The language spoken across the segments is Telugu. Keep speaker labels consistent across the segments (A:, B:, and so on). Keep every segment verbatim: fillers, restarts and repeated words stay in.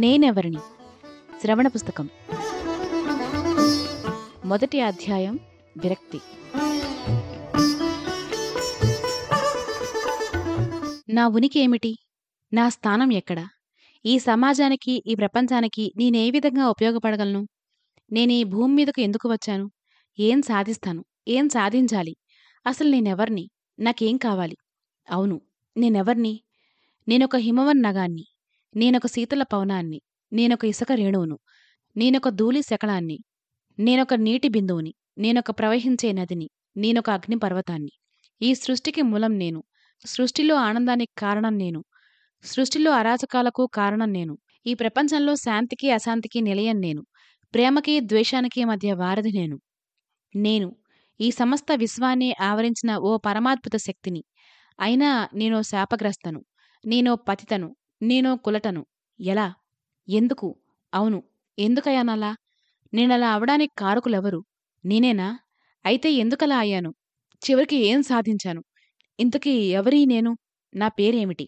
A: నేనెవరిని శ్రవణ పుస్తకం మొదటి అధ్యాయం విరక్తి. నా ఉనికి ఏమిటి? నా స్థానం ఎక్కడ? ఈ సమాజానికి, ఈ ప్రపంచానికి నేనే విధంగా ఉపయోగపడగలను? నేనీ భూమి మీదకు ఎందుకు వచ్చాను? ఏం సాధిస్తాను? ఏం సాధించాలి? అసలు నేనెవర్ని? నాకేం కావాలి? అవును, నేనెవర్ని? నేనొక హిమవన్ నగాన్ని, నేనొక శీతల పవనాన్ని, నేనొక ఇసుక రేణువును, నేనొక ధూళి శకలాన్ని, నేనొక నీటి బిందువుని, నేనొక ప్రవహించే నదిని, నేనొక అగ్నిపర్వతాన్ని. ఈ సృష్టికి మూలం నేను, సృష్టిలో ఆనందానికి కారణం నేను, సృష్టిలో అరాచకాలకు కారణం నేను, ఈ ప్రపంచంలో శాంతికి అశాంతికి నిలయం నేను, ప్రేమకి ద్వేషానికి మధ్య వారధి నేను. నేను ఈ సమస్త విశ్వాన్ని ఆవరించిన ఓ పరమాద్భుత శక్తిని. అయినా నేనో శాపగ్రస్తను, నేనో పతితను, నేనో కులటను. ఎలా? ఎందుకు? అవును, ఎందుకయ్యానలా? నేనలా అవడానికి కారకులెవరు? నేనేనా? అయితే ఎందుకలా అయ్యాను? చివరికి ఏం సాధించాను? ఇంతకీ ఎవరీ నేను? నా పేరేమిటి?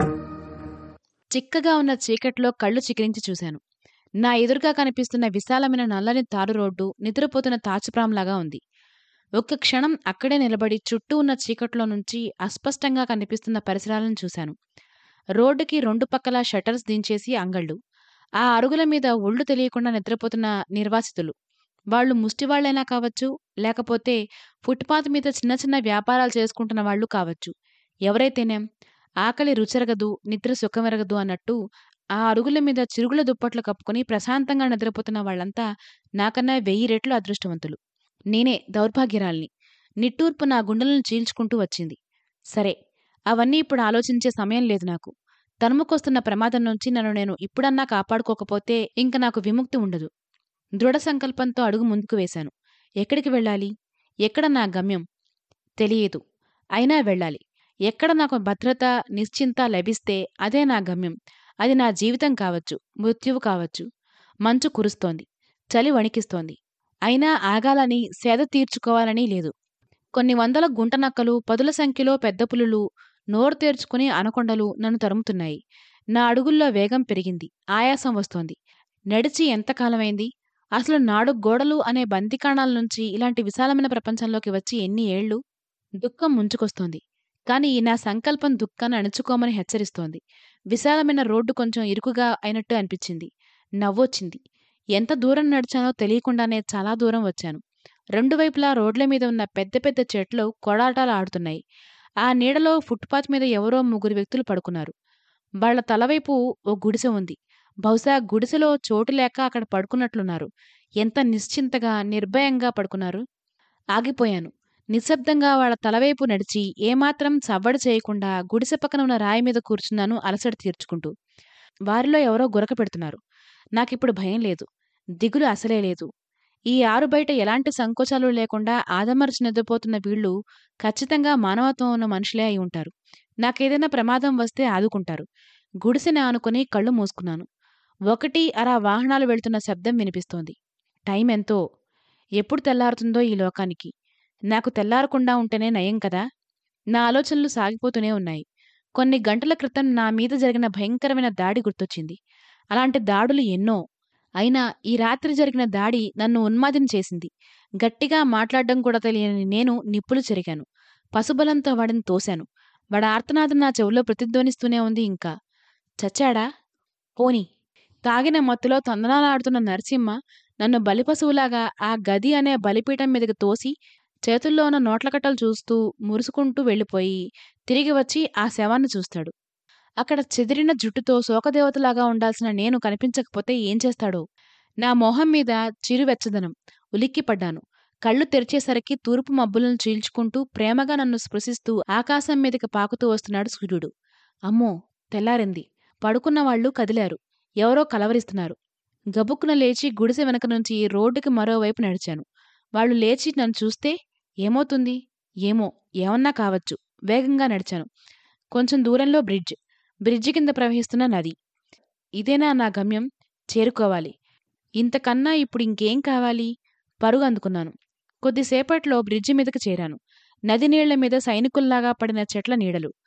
A: చిక్కగా ఉన్న చీకట్లో కళ్ళు చికిరించి చూశాను. నా ఎదురుగా కనిపిస్తున్న విశాలమైన నల్లని తారు రోడ్డు నిద్రపోతున్న తాచుప్రాంలాగా ఉంది. ఒక్క క్షణం అక్కడే నిలబడి చుట్టూ ఉన్న చీకట్లో నుంచి అస్పష్టంగా కనిపిస్తున్న పరిసరాలను చూశాను. రోడ్డుకి రెండు పక్కల షట్టర్స్ దించేసి అంగళ్ళు, ఆ అరుగుల మీద ఒళ్ళు తెలియకుండా నిద్రపోతున్న నిర్వాసితులు. వాళ్లు ముష్టివాళ్లైనా కావచ్చు, లేకపోతే ఫుట్పాత్ మీద చిన్న చిన్న వ్యాపారాలు చేసుకుంటున్న వాళ్లు కావచ్చు. ఎవరైతేనేం ఆకలి రుచెరగదు, నిద్ర సుఖమెరగదు అన్నట్టు ఆ అరుగుల మీద చిరుగుల దుప్పట్లు కప్పుకుని ప్రశాంతంగా నిద్రపోతున్న వాళ్లంతా నాకన్నా వెయ్యి రెట్లు అదృష్టవంతులు. నేనే దౌర్భాగ్యరాల్ని. నిట్టూర్పు నా గుండెలను చీల్చుకుంటూ వచ్చింది. సరే, అవన్నీ ఇప్పుడు ఆలోచించే సమయం లేదు నాకు. తరుముకొస్తున్న ప్రమాదం నుంచి నన్ను నేను ఇప్పుడన్నా కాపాడుకోకపోతే ఇంక నాకు విముక్తి ఉండదు. దృఢ సంకల్పంతో అడుగు ముందుకు వేశాను. ఎక్కడికి వెళ్ళాలి? ఎక్కడ నా గమ్యం? తెలియదు. అయినా వెళ్ళాలి. ఎక్కడ నాకు భద్రత, నిశ్చింత లభిస్తే అదే నా గమ్యం. అది నా జీవితం కావచ్చు, మృత్యువు కావచ్చు. మంచు కురుస్తోంది, చలి వణికిస్తోంది. అయినా ఆగాలని, సేద తీర్చుకోవాలని లేదు. కొన్ని వందల గుంటనక్కలు, పదుల సంఖ్యలో పెద్ద పులులు, నోరు తెరుచుకుని అనకొండలు నన్ను తరుముతున్నాయి. నా అడుగుల్లో వేగం పెరిగింది. ఆయాసం వస్తోంది. నడిచి ఎంతకాలమైంది? అసలు నాడు గోడలు అనే బందికాణాల నుంచి ఇలాంటి విశాలమైన ప్రపంచంలోకి వచ్చి ఎన్ని ఏళ్లు? దుఃఖం ముంచుకొస్తోంది. కాని నా సంకల్పం దుఃఖాన్ని అణుచుకోమని హెచ్చరిస్తోంది. విశాలమైన రోడ్డు కొంచెం ఇరుకుగా అయినట్టు అనిపించింది. నవ్వొచ్చింది. ఎంత దూరం నడిచానో తెలియకుండానే చాలా దూరం వచ్చాను. రెండు వైపులా రోడ్ల మీద ఉన్న పెద్ద పెద్ద చెట్లు కొడాటాలు ఆడుతున్నాయి. ఆ నీడలో ఫుట్పాత్ మీద ఎవరో ముగ్గురు వ్యక్తులు పడుకున్నారు. వాళ్ల తలవైపు ఓ గుడిసె ఉంది. బహుశా గుడిసెలో చోటు లేక అక్కడ పడుకున్నట్లున్నారు. ఎంత నిశ్చింతగా, నిర్భయంగా పడుకున్నారు. ఆగిపోయాను. నిశ్శబ్దంగా వాళ్ల తలవైపు నడిచి ఏమాత్రం సవ్వడి చేయకుండా గుడిసె పక్కన ఉన్న రాయి మీద కూర్చున్నాను, అలసట తీర్చుకుంటూ. వారిలో ఎవరో గురక పెడుతున్నారు. నాకిప్పుడు భయం లేదు, దిగులు అసలే లేదు. ఈ ఆరు బయట ఎలాంటి సంకోచాలు లేకుండా ఆదమరచి నిద్రపోతున్న వీళ్లు ఖచ్చితంగా మానవత్వం ఉన్న మనుషులే అయి ఉంటారు. నాకేదైనా ప్రమాదం వస్తే ఆదుకుంటారు. గుడిసెని ఆనుకుని కళ్ళు మూసుకున్నాను. ఒకటి అరా వాహనాలు వెళ్తున్న శబ్దం వినిపిస్తోంది. టైం ఎంతో? ఎప్పుడు తెల్లారుతుందో ఈ లోకానికి? నాకు తెల్లారకుండా ఉంటేనే నయం కదా. నా ఆలోచనలు సాగిపోతూనే ఉన్నాయి. కొన్ని గంటల క్రితం నా మీద జరిగిన భయంకరమైన దాడి గుర్తొచ్చింది. అలాంటి దాడులు ఎన్నో. అయినా ఈ రాత్రి జరిగిన దాడి నన్ను ఉన్మాదిని చేసింది. గట్టిగా మాట్లాడడం కూడా తెలియని నేను నిప్పులు చెరిగాను. పశుబలంతో వాడిని తోశాను. వాడి ఆర్తనాదం నా చెవుల్లో ప్రతిధ్వనిస్తూనే ఉంది. ఇంకా చచ్చాడా? పోని. తాగిన మత్తులో తందనాలాడుతున్న నరసింహ నన్ను బలిపశువులాగా ఆ గది అనే బలిపీఠం మీదకి తోసి చేతుల్లో ఉన్న నోట్లకట్టలు చూస్తూ మురుసుకుంటూ వెళ్ళిపోయి తిరిగి వచ్చి ఆ శవాన్ని చూస్తాడు. అక్కడ చెదిరిన జుట్టుతో శోకదేవతలాగా ఉండాల్సిన నేను కనిపించకపోతే ఏం చేస్తాడో? నా మొహం మీద చిరువెచ్చదనం. ఉలిక్కిపడ్డాను. కళ్ళు తెరిచేసరికి తూర్పు మబ్బులను చీల్చుకుంటూ ప్రేమగా నన్ను స్పృశిస్తూ ఆకాశం మీదకి పాకుతూ వస్తున్నాడు సూర్యుడు. అమ్మో, తెల్లారింది. పడుకున్నవాళ్లు కదిలారు. ఎవరో కలవరిస్తున్నారు. గబుక్కున లేచి గుడిసె వెనక నుంచి రోడ్డుకి మరోవైపు నడిచాను. వాళ్లు లేచి నన్ను చూస్తే ఏమవుతుంది? ఏమో, ఏమన్నా కావచ్చు. వేగంగా నడిచాను. కొంచెం దూరంలో బ్రిడ్జ్. బ్రిడ్జి కింద ప్రవహిస్తున్న నది. ఇదేనా నా గమ్యం? చేరుకోవాలి. ఇంతకన్నా ఇప్పుడు ఇంకేం కావాలి? పరుగు అందుకున్నాను. కొద్దిసేపట్లో బ్రిడ్జి మీదకి చేరాను. నది నీళ్ల మీద సైనికుల్లాగా పడిన చెట్ల నీడలు.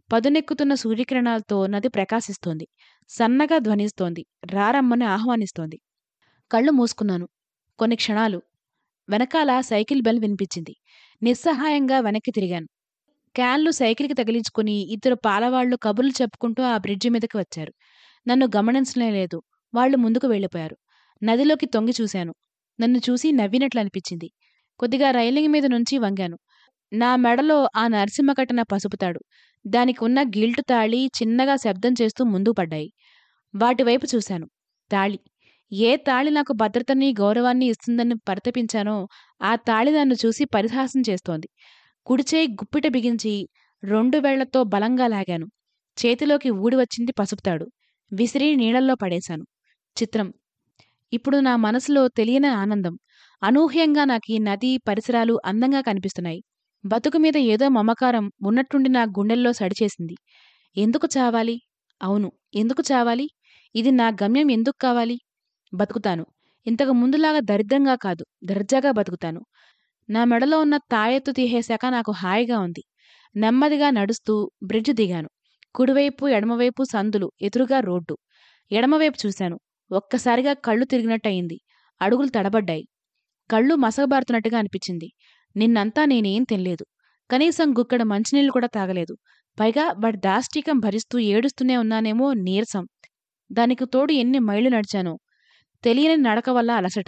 A: పదునెక్కుతున్న సూర్యకిరణాలతో నది ప్రకాశిస్తోంది. సన్నగా ధ్వనిస్తోంది. రారమ్మని ఆహ్వానిస్తోంది. కళ్ళు మూసుకున్నాను. కొన్ని క్షణాలు. వెనకాల సైకిల్ బెల్ వినిపించింది. నిస్సహాయంగా వెనక్కి తిరిగాను. క్యాన్లు సైకిల్‌కి తగిలించుకుని ఇద్దరు పాలవాళ్లు కబుర్లు చెప్పుకుంటూ ఆ బ్రిడ్జి మీదకి వచ్చారు. నన్ను గమనించనే లేదు. వాళ్ళు ముందుకు వెళ్ళిపోయారు. నదిలోకి తొంగి చూశాను. నన్ను చూసి నవ్వినట్లనిపించింది. కొద్దిగా రైలింగ్ మీద నుంచి వంగాను. నా మెడలో ఆ నరసింహ కట్టిన పసుపు తాడు, దానికి ఉన్న గిల్టు తాళి చిన్నగా శబ్దం చేస్తూ ముందుకు పడ్డాయి. వాటివైపు చూశాను. తాళి. ఏ తాళి నాకు భద్రతని, గౌరవాన్ని ఇస్తుందని పరితపించానో ఆ తాళి నన్ను చూసి పరిహాసం చేస్తోంది. కుడిచేయి గుప్పిట బిగించి రెండు వేళ్లతో బలంగా లాగాను. చేతిలోకి ఊడి వచ్చింది పసుపుతాడు. విసిరి నీళ్ళల్లో పడేశాను. చిత్రం. ఇప్పుడు నా మనసులో తెలియని ఆనందం. అనూహ్యంగా నాకీ నది, పరిసరాలు అందంగా కనిపిస్తున్నాయి. బతుకు మీద ఏదో మమకారం ఉన్నట్టుండి నా గుండెల్లో సడిచేసింది. ఎందుకు చావాలి? అవును, ఎందుకు చావాలి? ఇది నా గమ్యం ఎందుకు కావాలి? బతుకుతాను. ఇంతకు ముందులాగా దరిద్రంగా కాదు, దర్జాగా బతుకుతాను. నా మెడలో ఉన్న తాయెత్తు తీసేశాక నాకు హాయిగా ఉంది. నెమ్మదిగా నడుస్తూ బ్రిడ్జ్ దిగాను. కుడివైపు, ఎడమవైపు సందులు, ఎదురుగా రోడ్డు. ఎడమవైపు చూశాను. ఒక్కసారిగా కళ్ళు తిరిగినట్టయింది. అడుగులు తడబడ్డాయి. కళ్ళు మసకబారుతున్నట్టుగా అనిపించింది. నిన్నంతా నేనేం తినలేదు. కనీసం గుక్కెడు మంచినీళ్లు కూడా తాగలేదు. పైగా వాడి దాష్టీకం భరిస్తూ ఏడుస్తూనే ఉన్నానేమో నీరసం. దానికి తోడు ఎన్ని మైళ్ళు నడిచానో. తెలియని నడక వల్ల అలసట.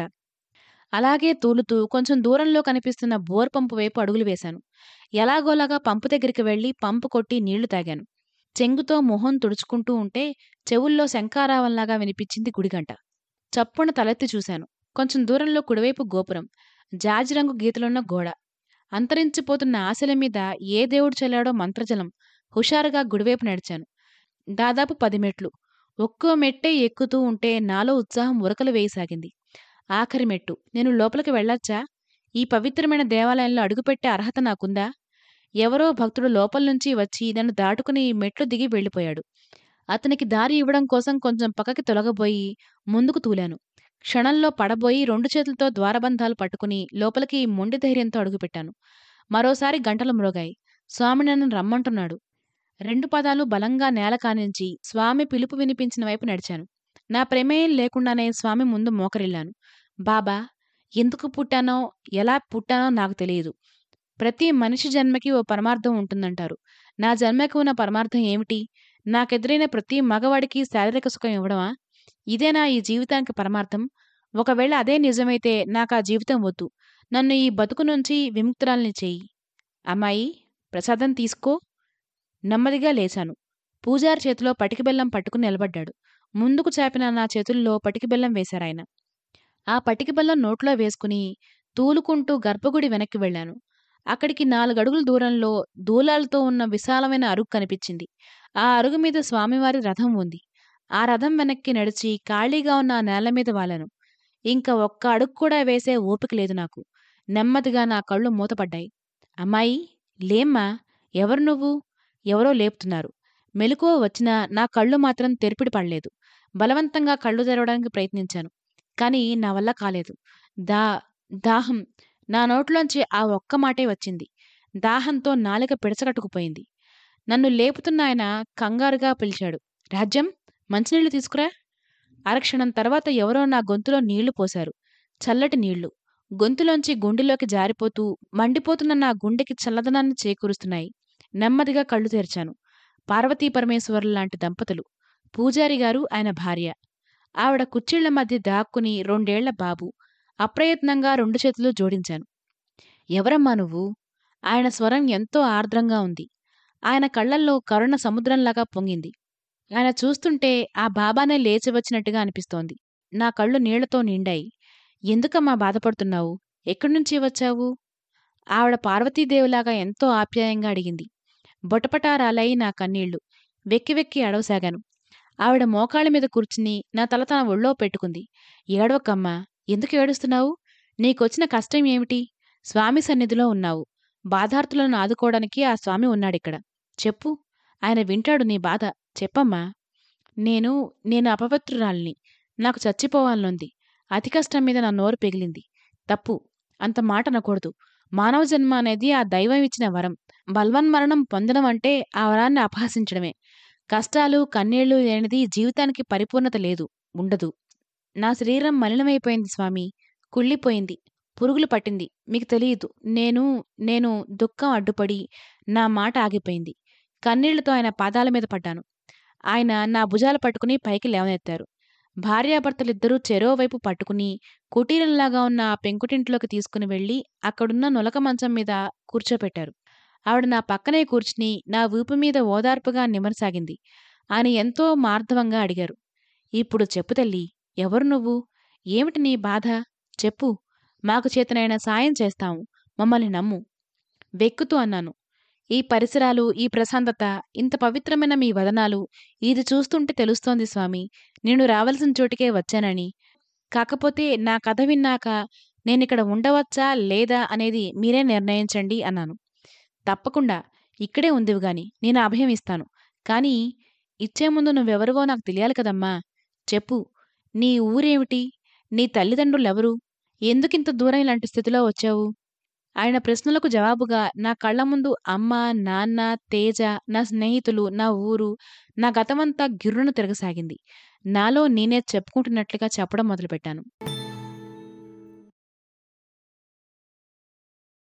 A: అలాగే తూలుతూ కొంచెం దూరంలో కనిపిస్తున్న బోర్ పంపు వైపు అడుగులు వేశాను. ఎలాగోలాగా పంపు దగ్గరికి వెళ్లి పంపు కొట్టి నీళ్లు తాగాను. చెంగుతో మొహం తుడుచుకుంటూ ఉంటే చెవుల్లో శంఖారావంలాగా వినిపించింది గుడిగంట. చప్పున తలెత్తి చూశాను. కొంచెం దూరంలో కుడివైపు గోపురం, జాజిరంగు గీతలున్న గోడ. అంతరించిపోతున్న ఆశల మీద ఏ దేవుడు చల్లాడో మంత్రజలం. హుషారుగా గుడివైపు నడిచాను. దాదాపు పది మెట్లు. ఒక్కో మెట్టే ఎక్కుతూ ఉంటే నాలో ఉత్సాహం ఉరకలు వేయసాగింది. ఆఖరి మెట్టు. నేను లోపలికి వెళ్ళొచ్చా? ఈ పవిత్రమైన దేవాలయంలో అడుగుపెట్టే అర్హత నాకుందా? ఎవరో భక్తుడు లోపల్నుంచి వచ్చి నన్ను దాటుకుని మెట్లు దిగి వెళ్ళిపోయాడు. అతనికి దారి ఇవ్వడం కోసం కొంచెం పక్కకి తొలగబోయి ముందుకు తూలాను. క్షణంలో పడబోయి రెండు చేతులతో ద్వారబంధాలు పట్టుకుని లోపలికి మొండి ధైర్యంతో అడుగుపెట్టాను. మరోసారి గంటలు మ్రోగాయి. స్వామి నన్ను రమ్మంటున్నాడు. రెండు పాదాలు బలంగా నేల కానించి స్వామి పిలుపు వినిపించిన వైపు నడిచాను. నా ప్రమేయం లేకుండానే స్వామి ముందు మోకరిల్లాను. బాబా, ఎందుకు పుట్టానో, ఎలా పుట్టానో నాకు తెలియదు. ప్రతి మనిషి జన్మకి ఓ పరమార్థం ఉంటుందంటారు. నా జన్మకి ఉన్న పరమార్థం ఏమిటి? నాకెదురైన ప్రతి మగవాడికి శారీరక సుఖం ఇవ్వడమా? ఇదేనా ఈ జీవితానికి పరమార్థం? ఒకవేళ అదే నిజమైతే నాకా జీవితం వద్దు. నన్ను ఈ బతుకు నుంచి విముక్తురాల్ని చెయ్యి. అమ్మాయి, ప్రసాదం తీసుకో. నెమ్మదిగా లేచాను. పూజారి చేతిలో పటికి బెల్లం పట్టుకుని నిలబడ్డాడు. ముందుకు చాపిన నా చేతుల్లో పటికి బెల్లం వేశారాయన. ఆ పటికి బెల్లం నోట్లో వేసుకుని తూలుకుంటూ గర్భగుడి వెనక్కి వెళ్లాను. అక్కడికి నాలుగడుగుల దూరంలో దూలాలతో ఉన్న విశాలమైన అరుగు కనిపించింది. ఆ అరుగు మీద స్వామివారి రథం ఉంది. ఆ రథం వెనక్కి నడిచి ఖాళీగా ఉన్న ఆ నేల మీద వాలాను. ఇంక ఒక్క అడుగు కూడా వేసే ఓపిక లేదు నాకు. నెమ్మదిగా నా కళ్ళు మూతపడ్డాయి. అమ్మాయి, లేమ్మా. ఎవరు నువ్వు? ఎవరో లేపుతున్నారు. మెలకువ వచ్చినా నా కళ్ళు మాత్రం తెరిపిడి పడలేదు. బలవంతంగా కళ్ళు తెరవడానికి ప్రయత్నించాను. కాని నా వల్ల కాలేదు. దా దాహం. నా నోట్లోంచి ఆ ఒక్క మాటే వచ్చింది. దాహంతో నాలిక పిడచగట్టుకుపోయింది. నన్ను లేపుతున్న ఆయన కంగారుగా పిలిచాడు. రాజ్యం, మంచినీళ్లు తీసుకురా. అరక్షణం తర్వాత ఎవరో నా గొంతులో నీళ్లు పోశారు. చల్లటి నీళ్లు. గొంతులోంచి గుండెలోకి జారిపోతూ మండిపోతున్న నా గుండెకి చల్లదనాన్ని చేకూరుస్తున్నాయి. నెమ్మదిగా కళ్ళు తెరిచాను. పార్వతీ పరమేశ్వరుల్లాంటి దంపతులు. పూజారి గారు, ఆయన భార్య. ఆవిడ కుచ్చిళ్ల మధ్య దాక్కుని రెండేళ్ల బాబు. అప్రయత్నంగా రెండు చేతులు జోడించాను. ఎవరమ్మా నువ్వు? ఆయన స్వరం ఎంతో ఆర్ద్రంగా ఉంది. ఆయన కళ్లల్లో కరుణ సముద్రంలాగా పొంగింది. ఆయన చూస్తుంటే ఆ బాబానే లేచి వచ్చినట్టుగా అనిపిస్తోంది. నా కళ్ళు నీళ్లతో నిండాయి. ఎందుకమ్మా బాధపడుతున్నావు? ఎక్కడ్నుంచి వచ్చావు? ఆవిడ పార్వతీదేవిలాగా ఎంతో ఆప్యాయంగా అడిగింది. బొటపటారాలై నా కన్నీళ్లు. వెక్కి వెక్కి అడవసాగాను. ఆవిడ మోకాళ్ళ మీద కూర్చుని నా తల తన ఒళ్ళో పెట్టుకుంది. ఏడవకమ్మా. ఎందుకు ఏడుస్తున్నావు? నీకొచ్చిన కష్టం ఏమిటి? స్వామి సన్నిధిలో ఉన్నావు. బాధార్తులను ఆదుకోవడానికి ఆ స్వామి ఉన్నాడిక్కడ. చెప్పు. ఆయన వింటాడు నీ బాధ. చెప్పమ్మా. నేను నేను అపవిత్రురాల్ని. నాకు చచ్చిపోవాలనుంది. అతి కష్టం మీద నా నోరు పెగిలింది. తప్పు. అంత మాట అనకూడదు. మానవ జన్మ అనేది ఆ దైవం ఇచ్చిన వరం. బల్వన్మరణం పొందడం అంటే ఆ వరాన్ని అపహసించడమే. కష్టాలు, కన్నీళ్లు లేనిది జీవితానికి పరిపూర్ణత లేదు. ఉండదు. నా శరీరం మలినమైపోయింది స్వామీ. కుళ్ళిపోయింది. పురుగులు పట్టింది. మీకు తెలీదు. నేను నేను దుఃఖం అడ్డుపడి నా మాట ఆగిపోయింది. కన్నీళ్లతో ఆయన పాదాల మీద పడ్డాను. ఆయన నా భుజాలు పట్టుకుని పైకి లేవనెత్తారు. భార్యాభర్తలిద్దరూ చెరో వైపు పట్టుకుని కుటీరంలాగా ఉన్న ఆ పెంకుటింట్లోకి తీసుకుని వెళ్లి అక్కడున్న నులక మంచం మీద కూర్చోపెట్టారు. ఆవిడ నా పక్కనే కూర్చుని నా వీపు మీద ఓదార్పుగా నిమరసాగింది. ఆయన ఎంతో మార్దవంగా అడిగారు. ఇప్పుడు చెప్పు తల్లీ, ఎవరు నువ్వు? ఏమిటి నీ బాధ? చెప్పు. మాకు చేతనైన సాయం చేస్తాము. మమ్మల్ని నమ్ము. వెక్కుతూ అన్నాను. ఈ పరిసరాలు, ఈ ప్రశాంతత, ఇంత పవిత్రమైన మీ వదనాలు, ఇది చూస్తుంటే తెలుస్తోంది స్వామీ, నేను రావలసిన చోటికే వచ్చానని. కాకపోతే నా కథ విన్నాక నేనిక్కడ ఉండవచ్చా లేదా అనేది మీరే నిర్ణయించండి అన్నాను. తప్పకుండా ఇక్కడే ఉందివిగాని నేను అభయం ఇస్తాను. కానీ ఇచ్చే ముందు నువ్వెవరివో నాకు తెలియాలి కదమ్మా. చెప్పు. నీ ఊరేమిటి? నీ తల్లిదండ్రులెవరు? ఎందుకింత దూరం ఇలాంటి స్థితిలో వచ్చావు? ఆయన ప్రశ్నలకు జవాబుగా నా కళ్ల ముందు అమ్మ, నాన్న, తేజ, నా స్నేహితులు, నా ఊరు, నా గతమంతా గిర్రున తిరగసాగింది. నాలో నేనే చెప్పుకుంటున్నట్లుగా చెప్పడం మొదలుపెట్టాను.